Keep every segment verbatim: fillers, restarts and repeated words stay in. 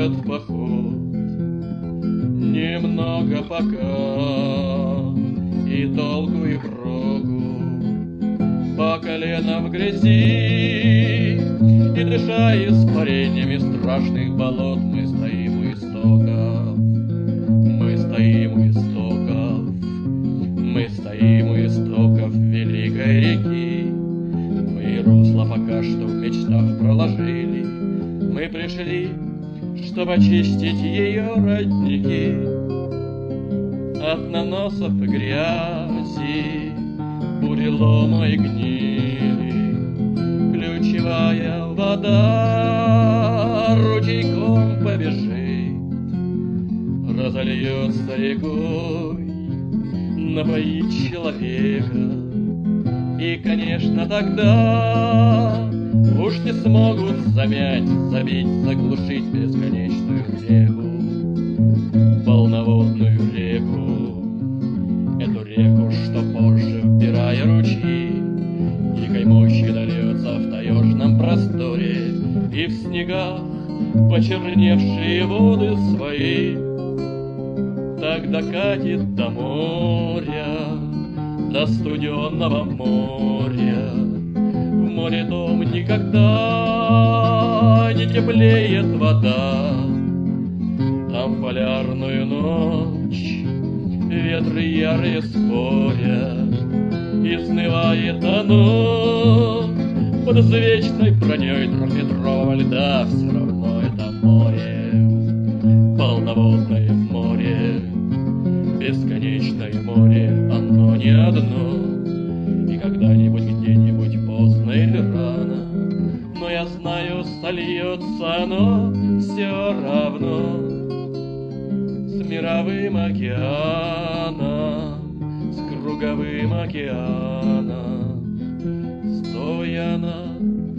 идет в поход. Немного пока, и толку, и проку, по колено в грязи, и дыша испарениями страшных болот, мы стоим у истоков, мы стоим у истоков, мы стоим у истоков великой реки. Мы русло пока что в мечтах проложили, мы пришли, чтобы очистить ее родники от наносов и грязи, бурелома и гнили. Ключевая вода ручейком побежит, разольется рекой, напоит человека. И, конечно, тогда уж не смогут замять, забить, заглушить бесконечную реку, полноводную реку, эту реку, что позже, вбирая ручьи, дикой мощью дольется в таежном просторе, и в снегах почерневшие воды свои тогда катит до моря, до студенного моря. В море том никогда не теплеет вода, там в полярную ночь ветры ярые спорят, изнывает оно под извечной броней трехметрового льда. Все равно это море, полноводное море, бесконечное море, оно не одно. И когда-нибудь, где-нибудь, поздно или рано, но я знаю, сольется оно все равно с мировым океаном, с круговым океаном. Стоя на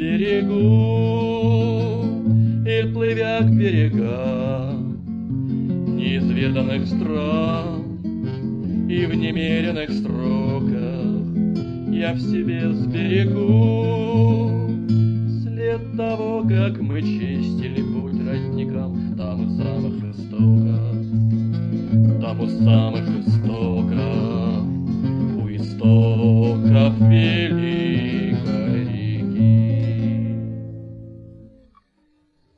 берегу и плывя к берегам неизведанных стран, и в немеренных строках я в себе сберегу след того, как мы чистили путь родникам там у самых истоков, там у самых истоков.